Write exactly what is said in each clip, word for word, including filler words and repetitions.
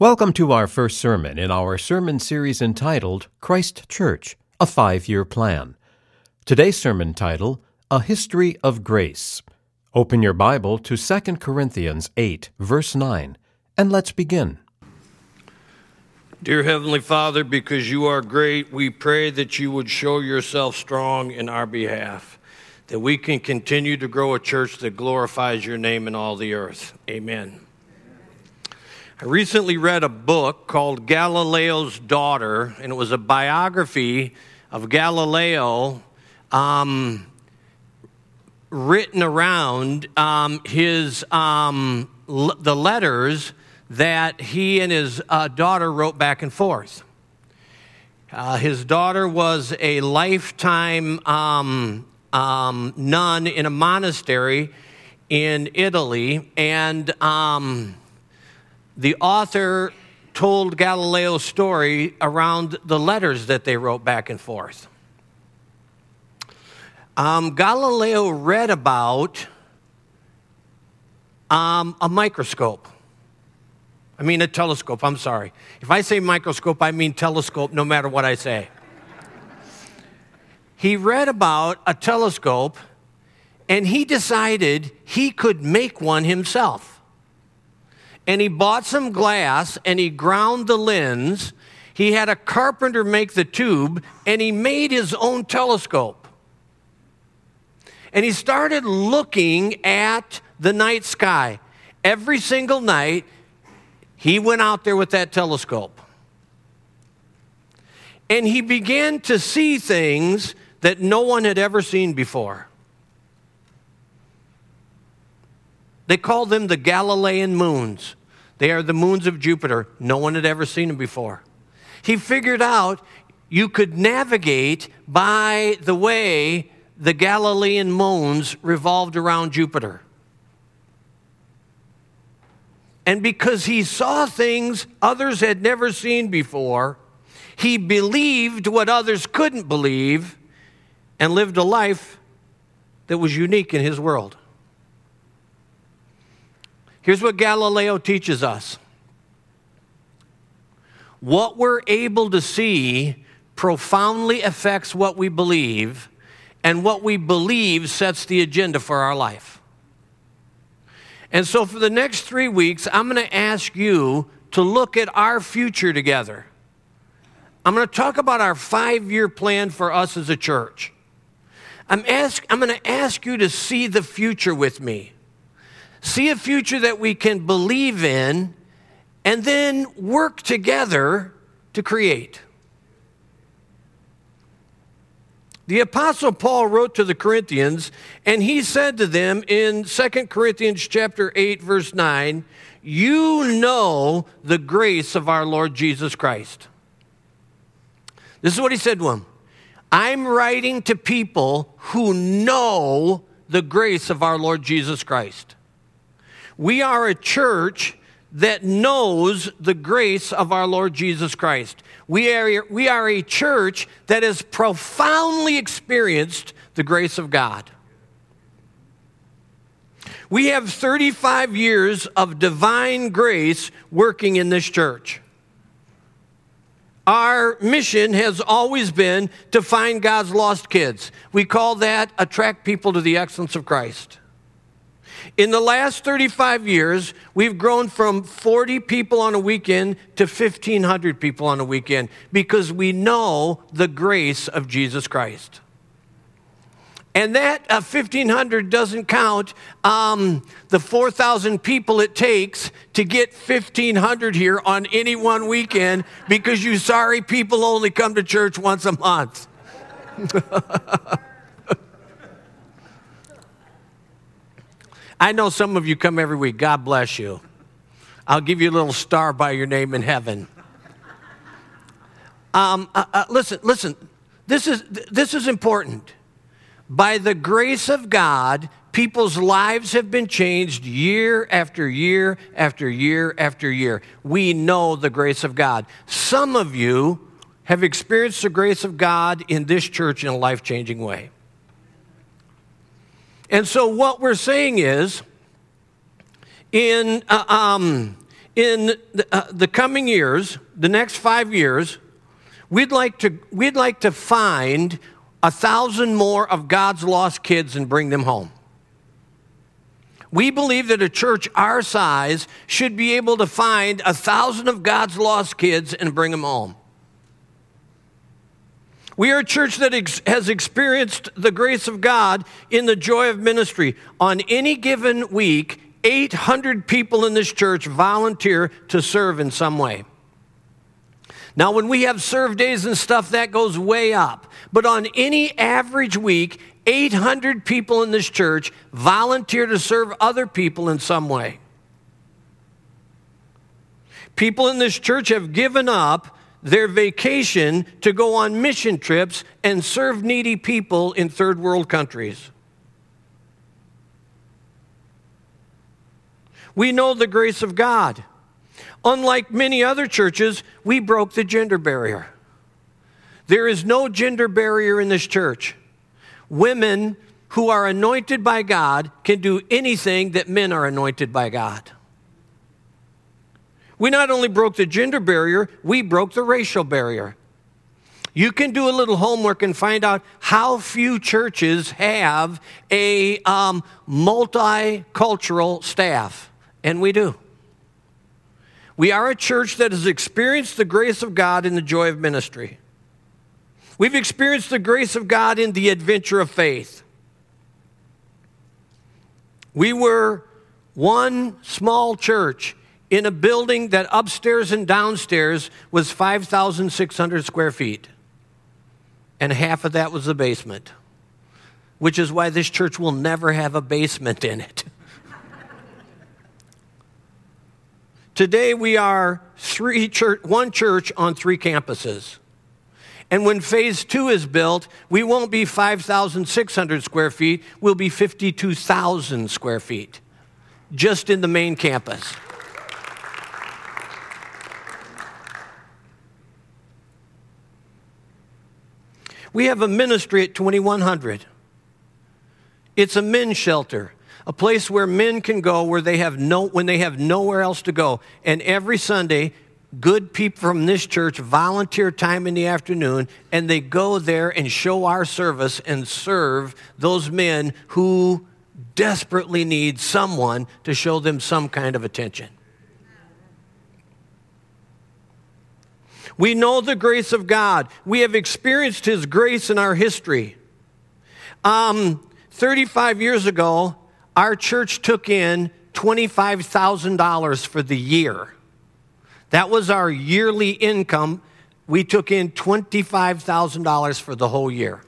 Welcome to our first sermon in our sermon series entitled Christ Church, a Five-Year Plan. Today's sermon title, A History of Grace. Open your Bible to Second Corinthians eight, verse nine, and let's begin. Dear Heavenly Father, because you are great, we pray that you would show yourself strong in our behalf, that we can continue to grow a church that glorifies your name in all the earth. Amen. I recently read a book called Galileo's Daughter, and it was a biography of Galileo um, written around um, his um, l- the letters that he and his uh, daughter wrote back and forth. Uh, his daughter was a lifetime um, um, nun in a monastery in Italy, and um, the author told Galileo's story around the letters that they wrote back and forth. Um, Galileo read about um, a microscope. I mean a telescope, I'm sorry. If I say microscope, I mean telescope, no matter what I say. He read about a telescope, and he decided he could make one himself. And he bought some glass, and he ground the lens. He had a carpenter make the tube, and he made his own telescope. And he started looking at the night sky. Every single night, he went out there with that telescope. And he began to see things that no one had ever seen before. They called them the Galilean moons. They are the moons of Jupiter. No one had ever seen them before. He figured out you could navigate by the way the Galilean moons revolved around Jupiter. And because he saw things others had never seen before, he believed what others couldn't believe and lived a life that was unique in his world. Here's what Galileo teaches us. What we're able to see profoundly affects what we believe, and what we believe sets the agenda for our life. And so for the next three weeks, I'm going to ask you to look at our future together. I'm going to talk about our five-year plan for us as a church. I'm, ask, I'm going to ask you to see the future with me. See a future that we can believe in, and then work together to create. The Apostle Paul wrote to the Corinthians, and he said to them in Second Corinthians chapter eight, verse nine, "You know the grace of our Lord Jesus Christ." This is what he said to them. I'm writing to people who know the grace of our Lord Jesus Christ. We are a church that knows the grace of our Lord Jesus Christ. We are, we are a church that has profoundly experienced the grace of God. We have thirty-five years of divine grace working in this church. Our mission has always been to find God's lost kids. We call that attract people to the excellence of Christ. In the last thirty-five years, we've grown from forty people on a weekend to fifteen hundred people on a weekend because we know the grace of Jesus Christ. And that uh, fifteen hundred doesn't count um, the four thousand people it takes to get fifteen hundred here on any one weekend because you sorry people only come to church once a month. I know some of you come every week. God bless you. I'll give you a little star by your name in heaven. Um, uh, uh, listen, listen. This is this is important. By the grace of God, people's lives have been changed year after year after year after year. We know the grace of God. Some of you have experienced the grace of God in this church in a life-changing way. And so what we're saying is, in uh, um, In the, uh, the coming years, the next five years, we'd like to, we'd like to find a thousand more of God's lost kids and bring them home. We believe that a church our size should be able to find a thousand of God's lost kids and bring them home. We are a church that ex- has experienced the grace of God in the joy of ministry. On any given week, eight hundred people in this church volunteer to serve in some way. Now, when we have serve days and stuff, that goes way up. But on any average week, eight hundred people in this church volunteer to serve other people in some way. People in this church have given up their vacation to go on mission trips and serve needy people in third world countries. We know the grace of God. Unlike many other churches, we broke the gender barrier. There is no gender barrier in this church. Women who are anointed by God can do anything that men are anointed by God. We not only broke the gender barrier, we broke the racial barrier. You can do a little homework and find out how few churches have a um, multicultural staff, and we do. We are a church that has experienced the grace of God in the joy of ministry. We've experienced the grace of God in the adventure of faith. We were one small church in a building that upstairs and downstairs was five thousand six hundred square feet. And half of that was the basement, which is why this church will never have a basement in it. Today we are three church, one church on three campuses. And when phase two is built, we won't be five thousand six hundred square feet, we'll be fifty-two thousand square feet, just in the main campus. We have a ministry at twenty-one hundred. It's a men's shelter, a place where men can go where they have no, when they have nowhere else to go. And every Sunday, good people from this church volunteer time in the afternoon, and they go there and show our service and serve those men who desperately need someone to show them some kind of attention. We know the grace of God. We have experienced His grace in our history. Um, thirty-five years ago, our church took in twenty-five thousand dollars for the year. That was our yearly income. We took in twenty-five thousand dollars for the whole year.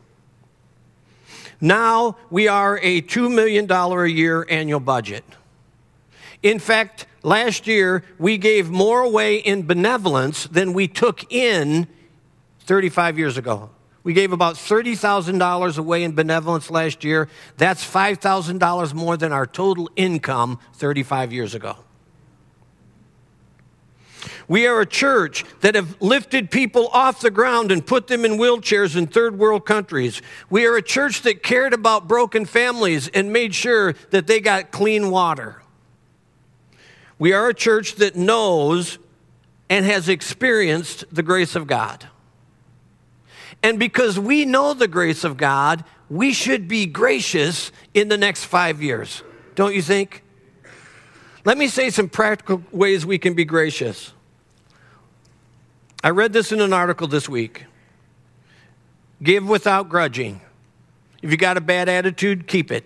Now we are a two million dollars a year annual budget. In fact, last year we gave more away in benevolence than we took in thirty-five years ago. We gave about thirty thousand dollars away in benevolence last year. That's five thousand dollars more than our total income thirty-five years ago. We are a church that have lifted people off the ground and put them in wheelchairs in third world countries. We are a church that cared about broken families and made sure that they got clean water. We are a church that knows and has experienced the grace of God. And because we know the grace of God, we should be gracious in the next five years. Don't you think? Let me say some practical ways we can be gracious. I read this in an article this week. Give without grudging. If you got a bad attitude, keep it.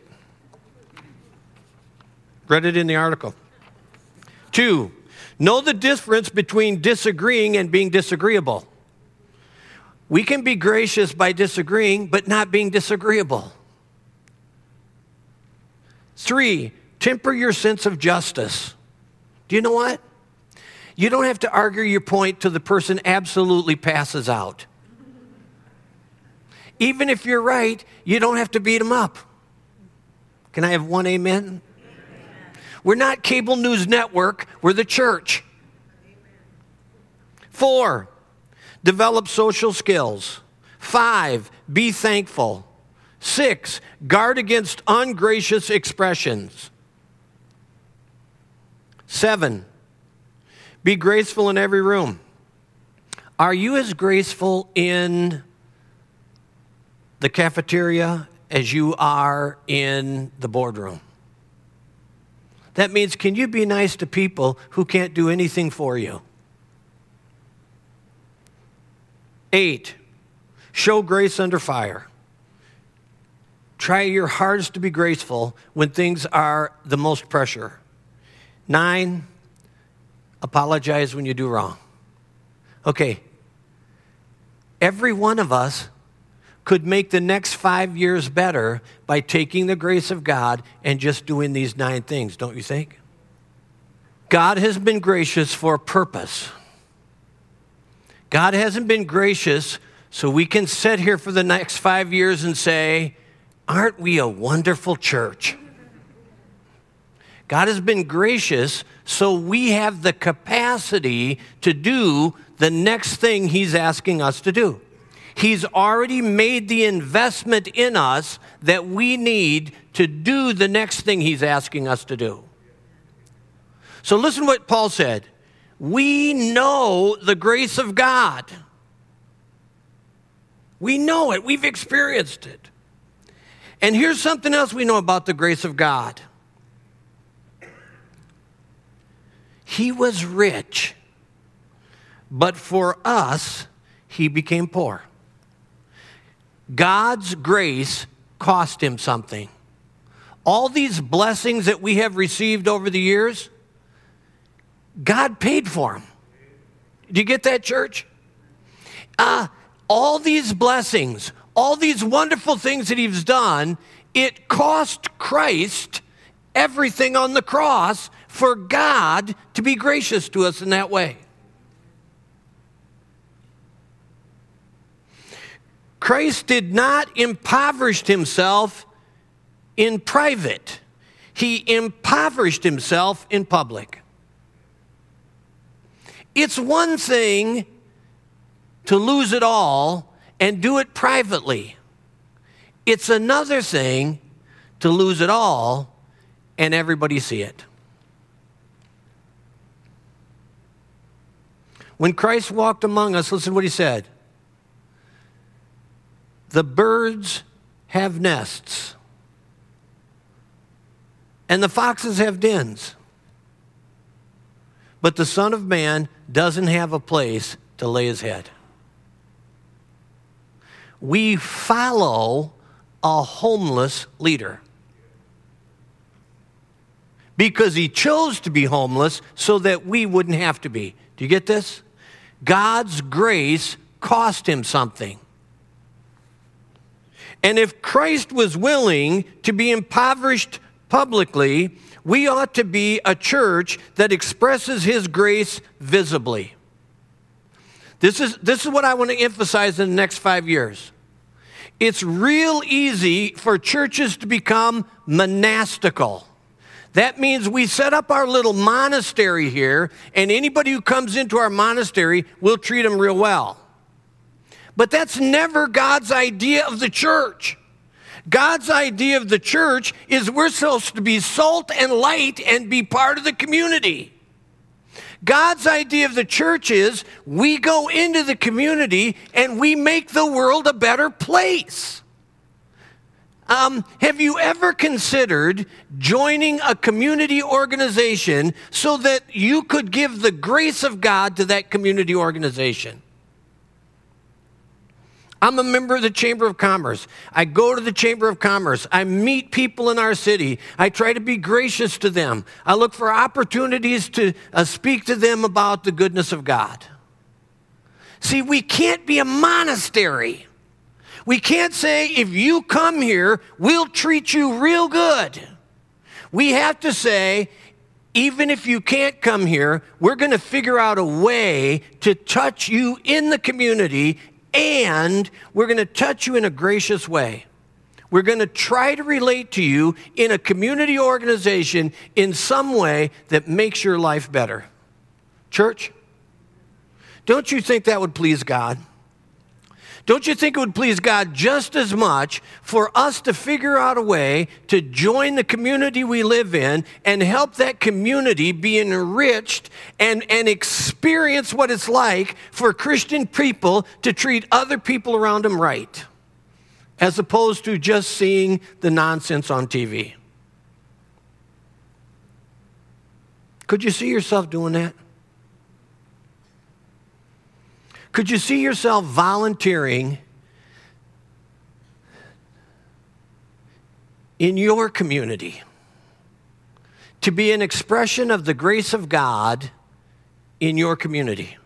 Read it in the article. Two, know the difference between disagreeing and being disagreeable. We can be gracious by disagreeing, but not being disagreeable. Three, temper your sense of justice. Do you know what? You don't have to argue your point till the person absolutely passes out. Even if you're right, you don't have to beat them up. Can I have one amen? Amen. We're not cable news network, we're the church. Amen. Four, develop social skills. Five, be thankful. Six, guard against ungracious expressions. Seven, Be graceful in every room. Are you as graceful in the cafeteria as you are in the boardroom? That means, can you be nice to people who can't do anything for you? Eight, show grace under fire. Try your hardest to be graceful when things are the most pressure. Nine, apologize when you do wrong. Okay, every one of us could make the next five years better by taking the grace of God and just doing these nine things, don't you think? God has been gracious for a purpose. God hasn't been gracious so we can sit here for the next five years and say, aren't we a wonderful church? God has been gracious so we have the capacity to do the next thing he's asking us to do. He's already made the investment in us that we need to do the next thing he's asking us to do. So listen to what Paul said. We know the grace of God. We know it. We've experienced it. And here's something else we know about the grace of God. He was rich, but for us, he became poor. God's grace cost him something. All these blessings that we have received over the years, God paid for them. Do you get that, church? Uh, all these blessings, all these wonderful things that he's done, it cost Christ everything on the cross for God to be gracious to us in that way. Christ did not impoverish himself in private. He impoverished himself in public. It's one thing to lose it all and do it privately. It's another thing to lose it all and everybody see it. When Christ walked among us, listen to what he said. The birds have nests, and the foxes have dens, but the Son of Man doesn't have a place to lay his head. We follow a homeless leader because he chose to be homeless so that we wouldn't have to be. Do you get this? God's grace cost him something. And if Christ was willing to be impoverished publicly, we ought to be a church that expresses his grace visibly. This is, this is what I want to emphasize in the next five years. It's real easy for churches to become monastical. That means we set up our little monastery here, and anybody who comes into our monastery, we'll treat them real well. But that's never God's idea of the church. God's idea of the church is we're supposed to be salt and light and be part of the community. God's idea of the church is we go into the community and we make the world a better place. Um, have you ever considered joining a community organization so that you could give the grace of God to that community organization? I'm a member of the Chamber of Commerce. I go to the Chamber of Commerce. I meet people in our city. I try to be gracious to them. I look for opportunities to uh, speak to them about the goodness of God. See, we can't be a monastery. We can't say, if you come here, we'll treat you real good. We have to say, even if you can't come here, we're going to figure out a way to touch you in the community, and we're going to touch you in a gracious way. We're going to try to relate to you in a community organization in some way that makes your life better. Church, don't you think that would please God? Don't you think it would please God just as much for us to figure out a way to join the community we live in and help that community be enriched and, and experience what it's like for Christian people to treat other people around them right, as opposed to just seeing the nonsense on T V? Could you see yourself doing that? Could you see yourself volunteering in your community to be an expression of the grace of God in your community?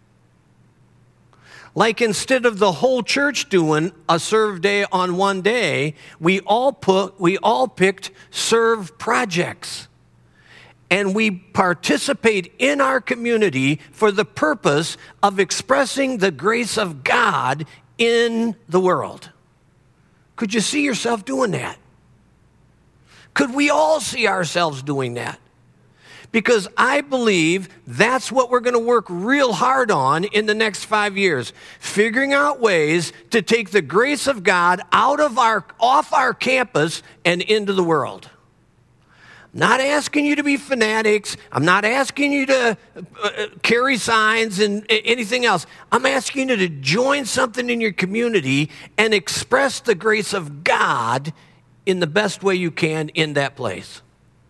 Like instead of the whole church doing a serve day on one day, we all put we all picked serve projects. And we participate in our community for the purpose of expressing the grace of God in the world. Could you see yourself doing that? Could we all see ourselves doing that? Because I believe that's what we're going to work real hard on in the next five years. Figuring out ways to take the grace of God out of our, off our campus and into the world. I'm not asking you to be fanatics. I'm not asking you to uh, carry signs and anything else. I'm asking you to join something in your community and express the grace of God in the best way you can in that place.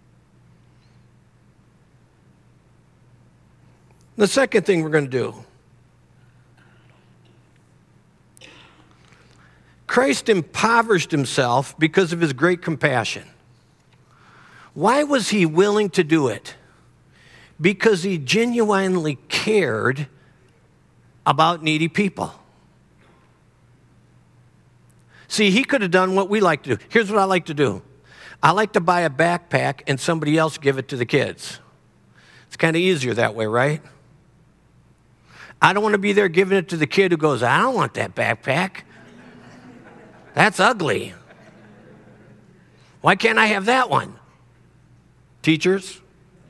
The second thing we're going to do. Christ impoverished himself because of his great compassion. Why was he willing to do it? Because he genuinely cared about needy people. See, he could have done what we like to do. Here's what I like to do. I like to buy a backpack and somebody else give it to the kids. It's kind of easier that way, right? I don't want to be there giving it to the kid who goes, I don't want that backpack. That's ugly. Why can't I have that one? Teachers,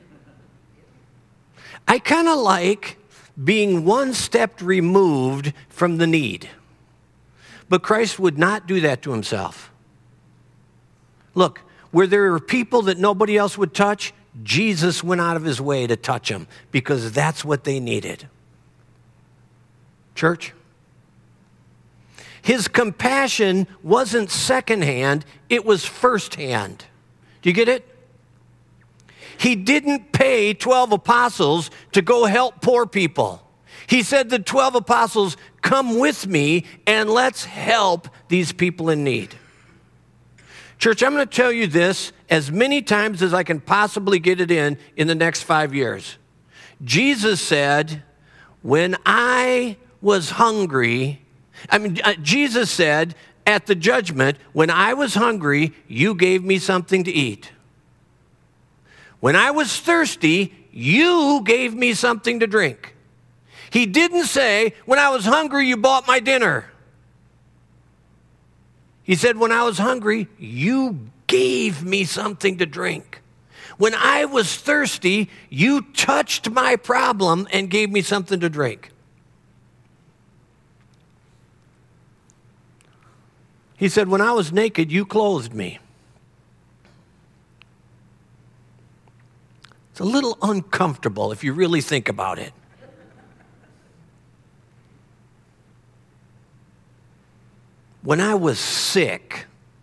I kind of like being one step removed from the need. But Christ would not do that to himself. Look, where there were people that nobody else would touch, Jesus went out of his way to touch them because that's what they needed. Church, his compassion wasn't secondhand, it was firsthand. Do you get it? He didn't pay twelve apostles to go help poor people. He said the twelve apostles, come with me and let's help these people in need. Church, I'm going to tell you this as many times as I can possibly get it in in the next five years. Jesus said, when I was hungry, I mean, uh, Jesus said at the judgment, when I was hungry, you gave me something to eat. When I was thirsty, you gave me something to drink. He didn't say, when I was hungry, you bought my dinner. He said, when I was hungry, you gave me something to drink. When I was thirsty, you touched my problem and gave me something to drink. He said, when I was naked, you clothed me. It's a little uncomfortable if you really think about it. When I was sick,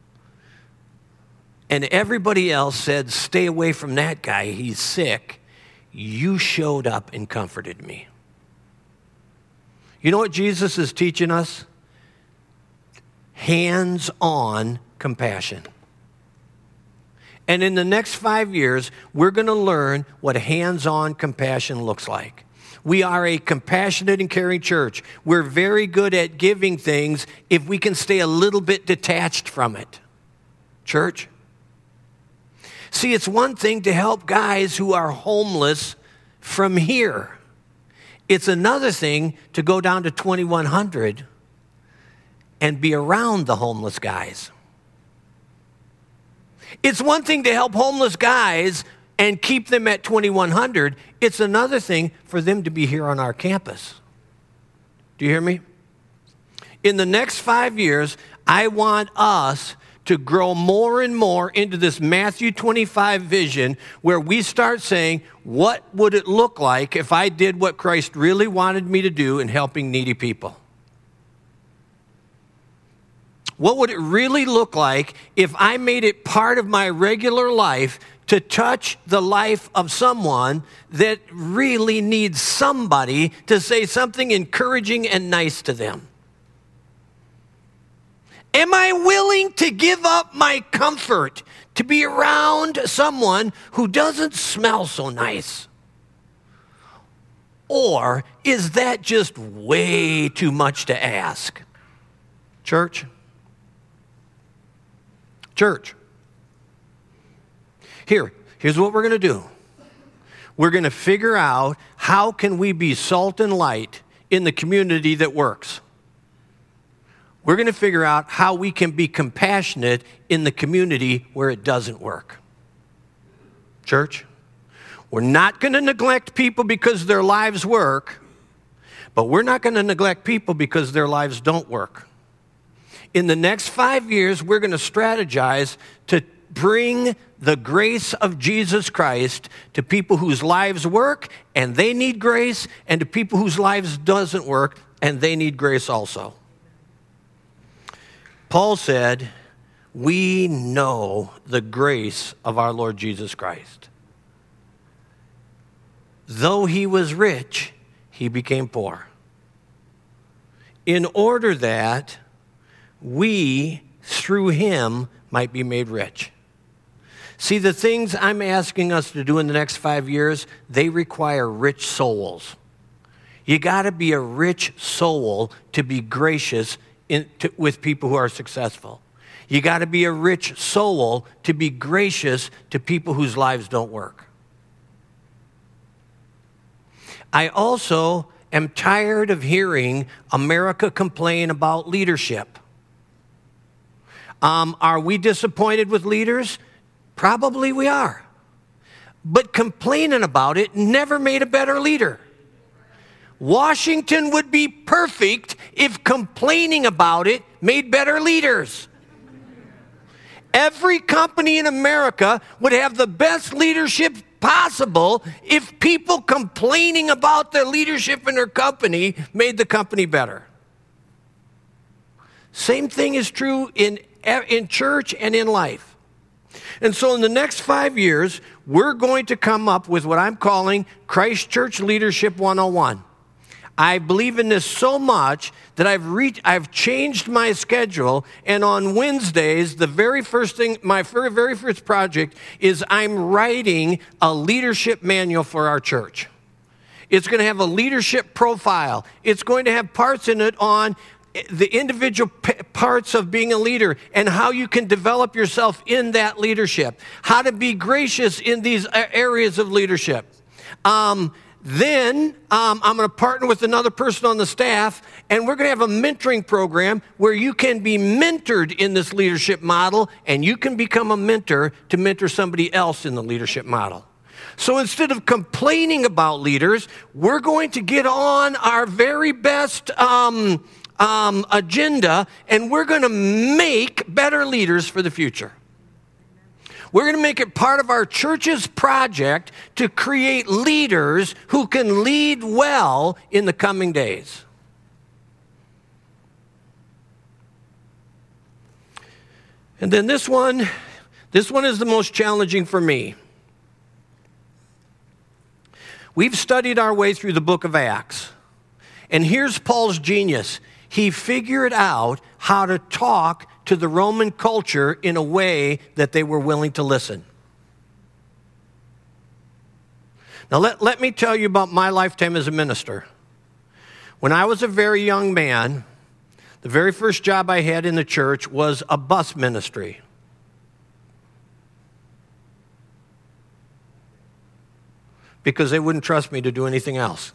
and everybody else said, stay away from that guy, he's sick, you showed up and comforted me. You know what Jesus is teaching us? Hands-on compassion. And in the next five years, we're going to learn what hands-on compassion looks like. We are a compassionate and caring church. We're very good at giving things if we can stay a little bit detached from it. Church? See, it's one thing to help guys who are homeless from here. It's another thing to go down to twenty-one hundred and be around the homeless guys. It's one thing to help homeless guys and keep them at twenty-one hundred. It's another thing for them to be here on our campus. Do you hear me? In the next five years, I want us to grow more and more into this Matthew twenty-five vision where we start saying, what would it look like if I did what Christ really wanted me to do in helping needy people? What would it really look like if I made it part of my regular life to touch the life of someone that really needs somebody to say something encouraging and nice to them? Am I willing to give up my comfort to be around someone who doesn't smell so nice? Or is that just way too much to ask? Church? Church. Here, here's what we're going to do. We're going to figure out how can we be salt and light in the community that works. We're going to figure out how we can be compassionate in the community where it doesn't work. Church, we're not going to neglect people because their lives work, but we're not going to neglect people because their lives don't work. In the next five years, we're going to strategize to bring the grace of Jesus Christ to people whose lives work and they need grace, and to people whose lives doesn't work and they need grace also. Paul said, we know the grace of our Lord Jesus Christ. Though he was rich, he became poor, in order that we, through him, might be made rich. See, the things I'm asking us to do in the next five years, they require rich souls. You got to be a rich soul to be gracious In, to, with people who are successful. You got to be a rich soul to be gracious to people whose lives don't work. I also am tired of hearing America complain about leadership. Um, are we disappointed with leaders? Probably we are. But complaining about it never made a better leader. Washington would be perfect if complaining about it made better leaders. Every company in America would have the best leadership possible if people complaining about their leadership in their company made the company better. Same thing is true in, in church and in life. And so in the next five years, we're going to come up with what I'm calling Christ Church Leadership one oh one. I believe in this so much that I've reached, I've changed my schedule, and on Wednesdays, the very first thing, my very, very first project is I'm writing a leadership manual for our church. It's going to have a leadership profile. It's going to have parts in it on the individual p- parts of being a leader and how you can develop yourself in that leadership, how to be gracious in these areas of leadership. Um, Then um, I'm going to partner with another person on the staff, and we're going to have a mentoring program where you can be mentored in this leadership model, and you can become a mentor to mentor somebody else in the leadership model. So instead of complaining about leaders, we're going to get on our very best um, um, agenda, and we're going to make better leaders for the future. We're going to make it part of our church's project to create leaders who can lead well in the coming days. And then this one, this one is the most challenging for me. We've studied our way through the book of Acts. And here's Paul's genius. He figured out how to talk to the Roman culture in a way that they were willing to listen. Now, let, let me tell you about my lifetime as a minister. When I was a very young man, the very first job I had in the church was a bus ministry. Because they wouldn't trust me to do anything else.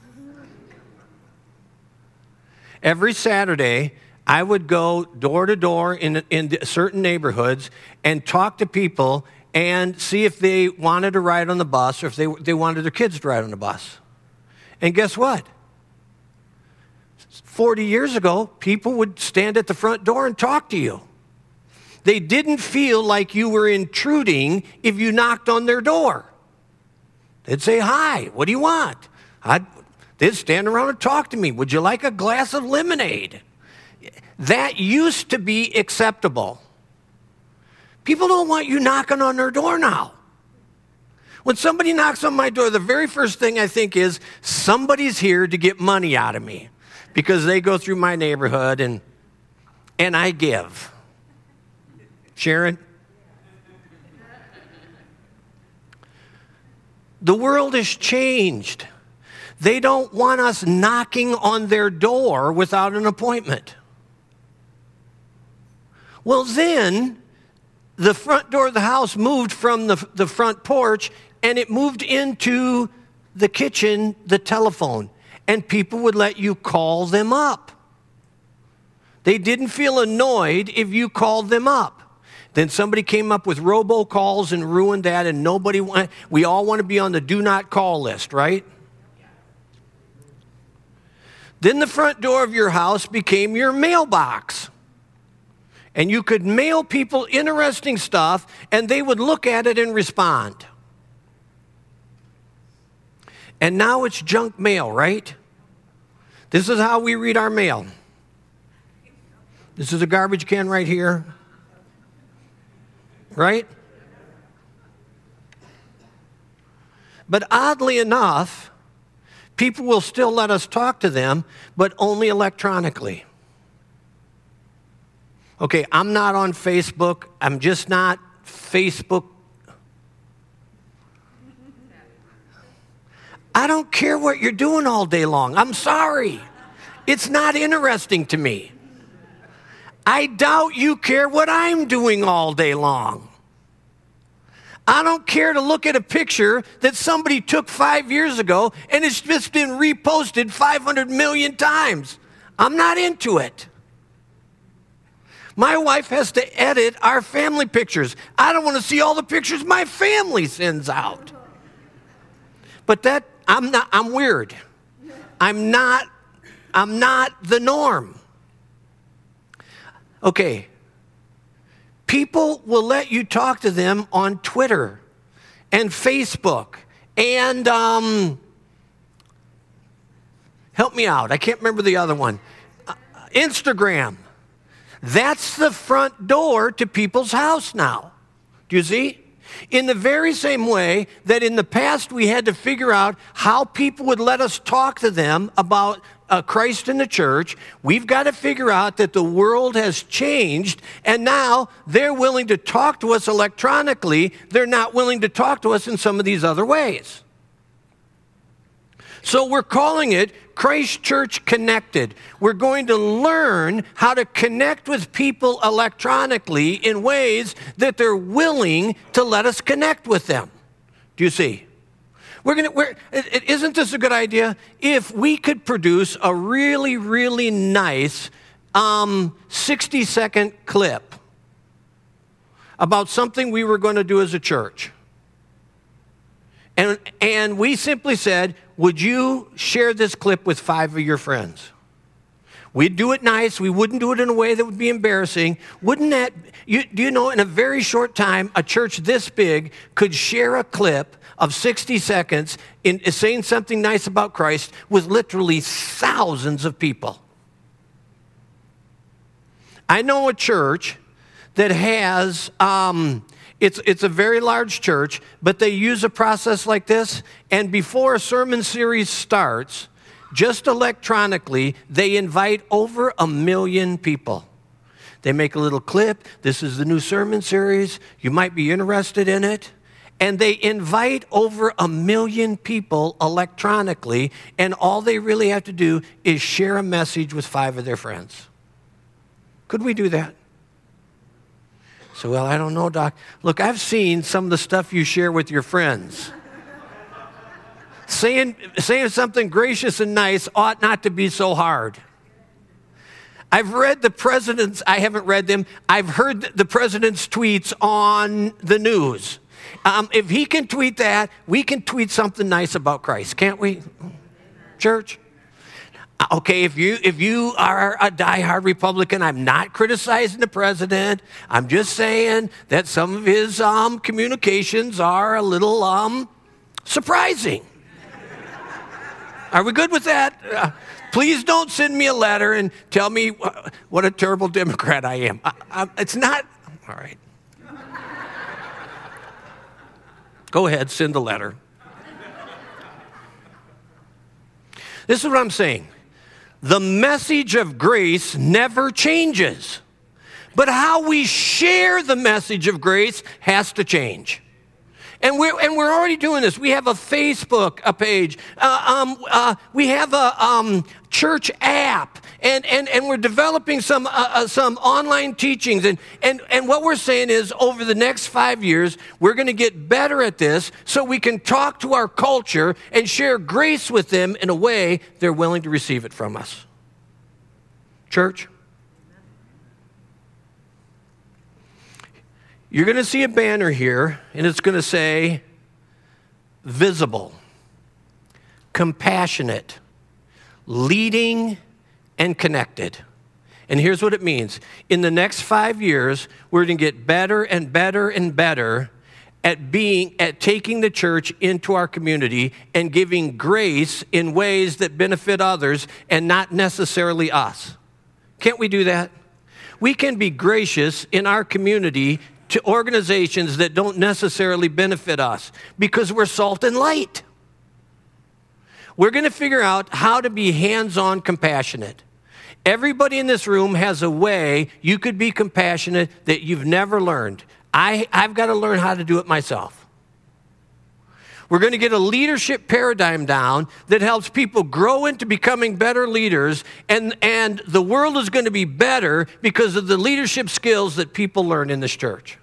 Every Saturday, I would go door to door in, in certain neighborhoods and talk to people and see if they wanted to ride on the bus or if they, they wanted their kids to ride on the bus. And guess what? forty years ago, people would stand at the front door and talk to you. They didn't feel like you were intruding if you knocked on their door. They'd say, hi, what do you want? I'd, they'd stand around and talk to me. Would you like a glass of lemonade? That used to be acceptable. People don't want you knocking on their door now. When somebody knocks on my door, the very first thing I think is, somebody's here to get money out of me because they go through my neighborhood and, and I give. Sharon? The world has changed. They don't want us knocking on their door without an appointment. Well, then, the front door of the house moved from the, the front porch, and it moved into the kitchen, the telephone, and people would let you call them up. They didn't feel annoyed if you called them up. Then somebody came up with robocalls and ruined that, and nobody want, we all want to be on the do not call list, right? Then the front door of your house became your mailbox. And you could mail people interesting stuff, and they would look at it and respond. And now it's junk mail, right? This is how we read our mail. This is a garbage can right here. Right? But oddly enough, people will still let us talk to them, but only electronically. Okay, I'm not on Facebook. I'm just not Facebook. I don't care what you're doing all day long. I'm sorry. It's not interesting to me. I doubt you care what I'm doing all day long. I don't care to look at a picture that somebody took five years ago and it's just been reposted five hundred million times. I'm not into it. My wife has to edit our family pictures. I don't want to see all the pictures my family sends out. But that, I'm not, I'm weird. I'm not, I'm not the norm. Okay, people will let you talk to them on Twitter and Facebook and, um, help me out, I can't remember the other one, uh, Instagram. That's the front door to people's house now. Do you see? In the very same way that in the past we had to figure out how people would let us talk to them about Uh, Christ in the church, we've got to figure out that the world has changed, and now they're willing to talk to us electronically. They're not willing to talk to us in some of these other ways. So we're calling it Christ Church Connected. We're going to learn how to connect with people electronically in ways that they're willing to let us connect with them. Do you see? We're gonna. We're, isn't this a good idea? If we could produce a really, really nice um, sixty-second clip about something we were going to do as a church, and and we simply said, "Would you share this clip with five of your friends?" We'd do it nice. We wouldn't do it in a way that would be embarrassing. Wouldn't that? You, do you know? In a very short time, a church this big could share a clip of sixty seconds in saying something nice about Christ with literally thousands of people. I know a church that has, um, it's, it's a very large church, but they use a process like this, and before a sermon series starts, just electronically, they invite over a million people. They make a little clip. This is the new sermon series. You might be interested in it. And they invite over a million people electronically, and all they really have to do is share a message with five of their friends. Could we do that? So, well, I don't know, Doc. Look, I've seen some of the stuff you share with your friends. saying, saying something gracious and nice ought not to be so hard. I've read the president's, I haven't read them, I've heard the president's tweets on the news. Um, if he can tweet that, we can tweet something nice about Christ, can't we, church? Okay, if you if you are a diehard Republican, I'm not criticizing the president. I'm just saying that some of his um, communications are a little um, surprising. Are we good with that? Uh, please don't send me a letter and tell me what a terrible Democrat I am. I, I, it's not. All right. Go ahead, send the letter. This is what I'm saying. The message of grace never changes, but how we share the message of grace has to change. And we're, and we're already doing this. We have a Facebook a page. Uh, um, uh, we have a um, church app. And, and, and we're developing some, uh, uh, some online teachings. And, and, and what we're saying is over the next five years, we're going to get better at this so we can talk to our culture and share grace with them in a way they're willing to receive it from us. Church? You're going to see a banner here, and it's going to say, visible, compassionate, leading, and connected. And here's what it means. In the next five years, we're going to get better and better and better at being, at taking the church into our community and giving grace in ways that benefit others and not necessarily us. Can't we do that? We can be gracious in our community to organizations that don't necessarily benefit us because we're salt and light. We're going to figure out how to be hands-on compassionate. Everybody in this room has a way you could be compassionate that you've never learned. I, I've got to learn how to do it myself. We're going to get a leadership paradigm down that helps people grow into becoming better leaders, and, and the world is going to be better because of the leadership skills that people learn in this church.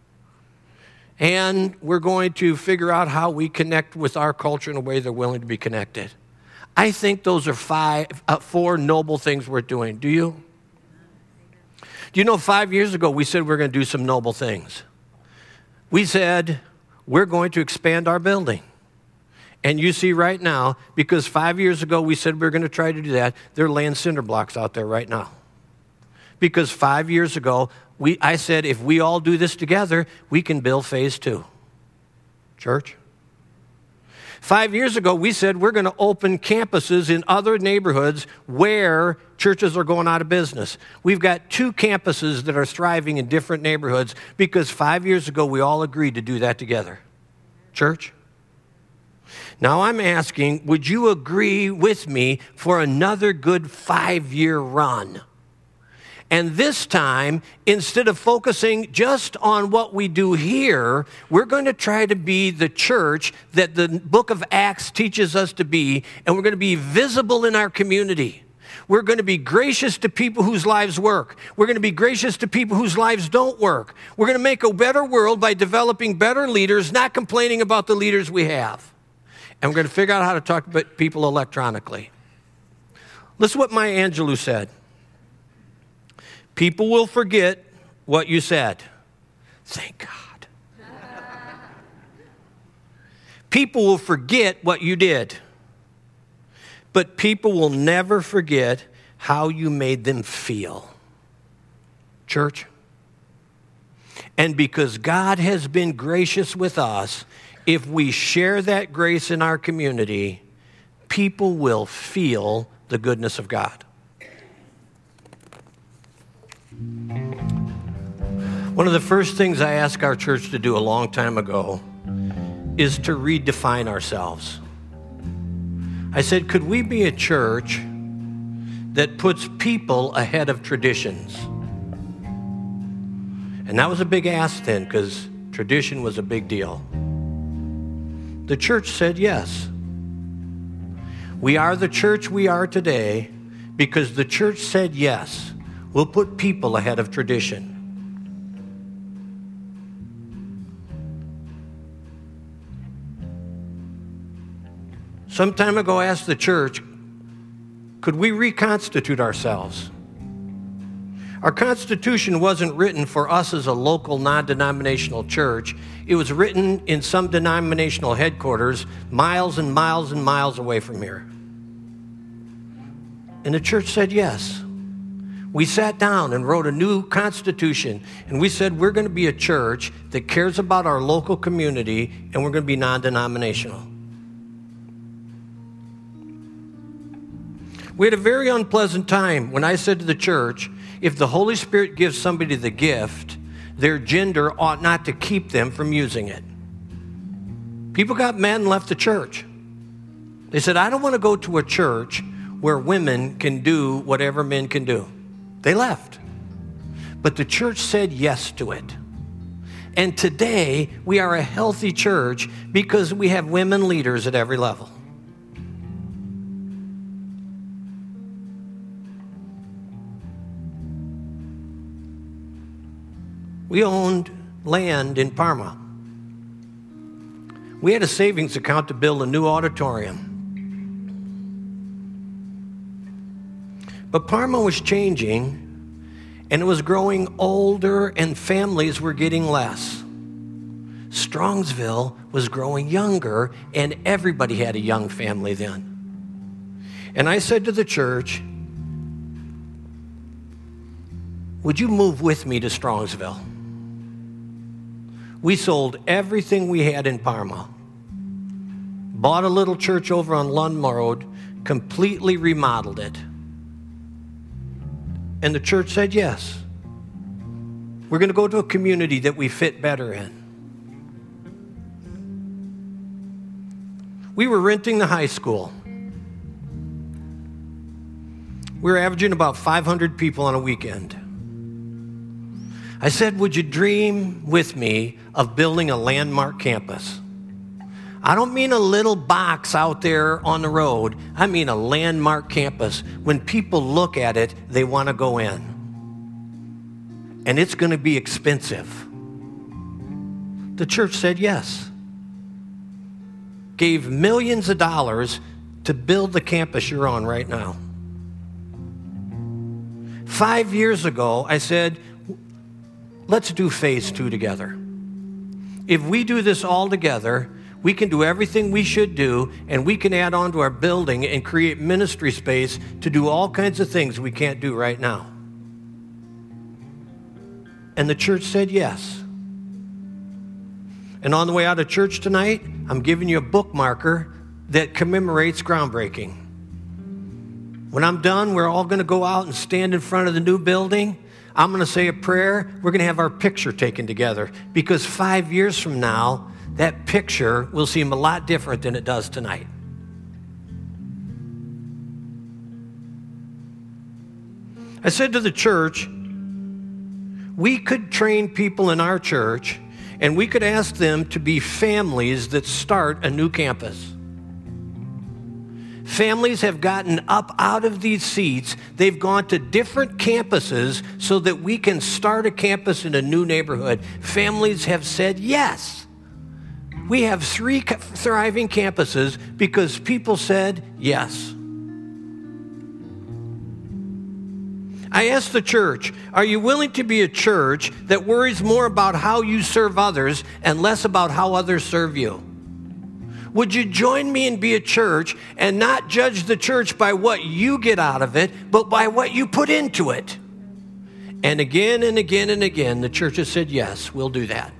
And we're going to figure out how we connect with our culture in a way they're willing to be connected. I think those are five, uh, four noble things we're doing. Do you? Do you know five years ago we said we we're going to do some noble things? We said we're going to expand our building. And you see right now, because five years ago we said we we're going to try to do that, they're laying cinder blocks out there right now. Because five years ago, we, I said, if we all do this together, we can build phase two. Church? Five years ago, we said we're going to open campuses in other neighborhoods where churches are going out of business. We've got two campuses that are thriving in different neighborhoods because five years ago, we all agreed to do that together. Church? Now I'm asking, would you agree with me for another good five-year run? And this time, instead of focusing just on what we do here, we're going to try to be the church that the book of Acts teaches us to be, and we're going to be visible in our community. We're going to be gracious to people whose lives work. We're going to be gracious to people whose lives don't work. We're going to make a better world by developing better leaders, not complaining about the leaders we have. And we're going to figure out how to talk to people electronically. Listen to what Maya Angelou said. People will forget what you said. Thank God. People will forget what you did. But people will never forget how you made them feel. Church? And because God has been gracious with us, if we share that grace in our community, people will feel the goodness of God. One of the first things I asked our church to do a long time ago is to redefine ourselves. I said, could we be a church that puts people ahead of traditions? And that was a big ask then, because tradition was a big deal. The church said yes. We are the church we are today because the church said yes. We'll put people ahead of tradition. Some time ago, I asked the church, could we reconstitute ourselves? Our Constitution wasn't written for us as a local, non-denominational church. It was written in some denominational headquarters miles and miles and miles away from here. And the church said yes. We sat down and wrote a new constitution, and we said we're going to be a church that cares about our local community, and we're going to be non-denominational. We had a very unpleasant time when I said to the church, if the Holy Spirit gives somebody the gift, their gender ought not to keep them from using it. People got mad and left the church. They said, I don't want to go to a church where women can do whatever men can do. They left. But the church said yes to it. And today, we are a healthy church because we have women leaders at every level. We owned land in Parma. We had a savings account to build a new auditorium. But Parma was changing, and it was growing older, and families were getting less. Strongsville was growing younger, and everybody had a young family then. And I said to the church, would you move with me to Strongsville? We sold everything we had in Parma, bought a little church over on Lund Road, completely remodeled it. And the church said yes. We're going to go to a community that we fit better in. We were renting the high school. We were averaging about five hundred people on a weekend. I said, would you dream with me of building a landmark campus? I don't mean a little box out there on the road. I mean a landmark campus. When people look at it, they want to go in. And it's going to be expensive. The church said yes. Gave millions of dollars to build the campus you're on right now. Five years ago, I said, let's do phase two together. If we do this all together, we can do everything we should do, and we can add on to our building and create ministry space to do all kinds of things we can't do right now. And the church said yes. And on the way out of church tonight, I'm giving you a bookmarker that commemorates groundbreaking. When I'm done, we're all going to go out and stand in front of the new building. I'm going to say a prayer. We're going to have our picture taken together, because five years from now, that picture will seem a lot different than it does tonight. I said to the church, we could train people in our church, and we could ask them to be families that start a new campus. Families have gotten up out of these seats. They've gone to different campuses so that we can start a campus in a new neighborhood. Families have said yes. We have three thriving campuses because people said yes. I asked the church, are you willing to be a church that worries more about how you serve others and less about how others serve you? Would you join me and be a church and not judge the church by what you get out of it, but by what you put into it? And again and again and again, the church has said, yes, we'll do that.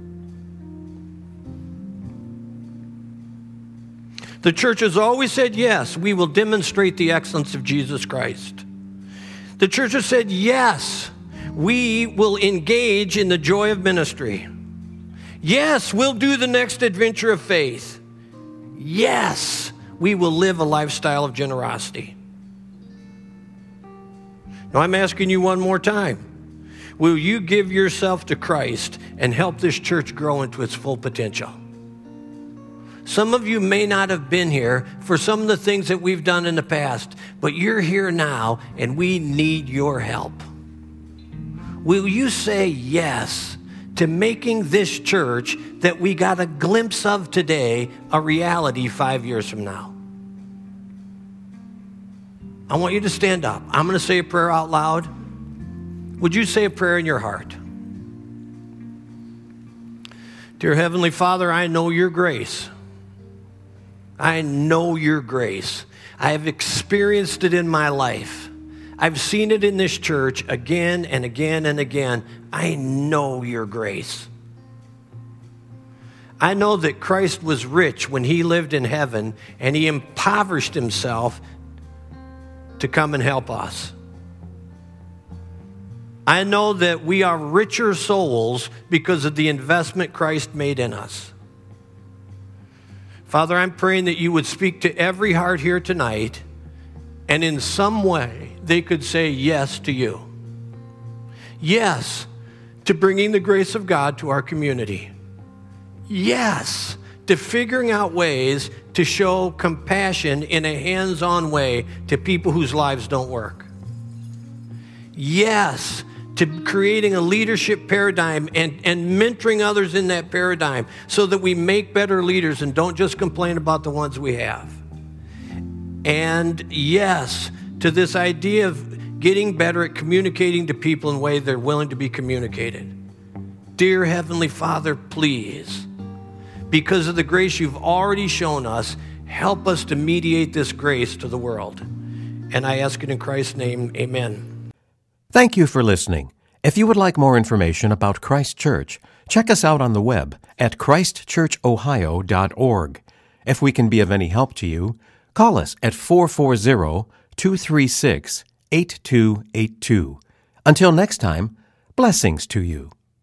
The church has always said, yes, we will demonstrate the excellence of Jesus Christ. The church has said, yes, we will engage in the joy of ministry. Yes, we'll do the next adventure of faith. Yes, we will live a lifestyle of generosity. Now I'm asking you one more time. Will you give yourself to Christ and help this church grow into its full potential? Some of you may not have been here for some of the things that we've done in the past, but you're here now and we need your help. Will you say yes to making this church that we got a glimpse of today a reality five years from now? I want you to stand up. I'm going to say a prayer out loud. Would you say a prayer in your heart? Dear Heavenly Father, I know your grace. I know your grace. I have experienced it in my life. I've seen it in this church again and again and again. I know your grace. I know that Christ was rich when he lived in heaven, and he impoverished himself to come and help us. I know that we are richer souls because of the investment Christ made in us. Father, I'm praying that you would speak to every heart here tonight, and in some way they could say yes to you. Yes to bringing the grace of God to our community. Yes to figuring out ways to show compassion in a hands-on way to people whose lives don't work. Yes to creating a leadership paradigm and, and mentoring others in that paradigm so that we make better leaders and don't just complain about the ones we have. And yes, to this idea of getting better at communicating to people in ways they're willing to be communicated. Dear Heavenly Father, please, because of the grace you've already shown us, help us to mediate this grace to the world. And I ask it in Christ's name, amen. Thank you for listening. If you would like more information about Christ Church, check us out on the web at christ church ohio dot org. If we can be of any help to you, call us at four four zero, two three six, eight two eight two. Until next time, blessings to you.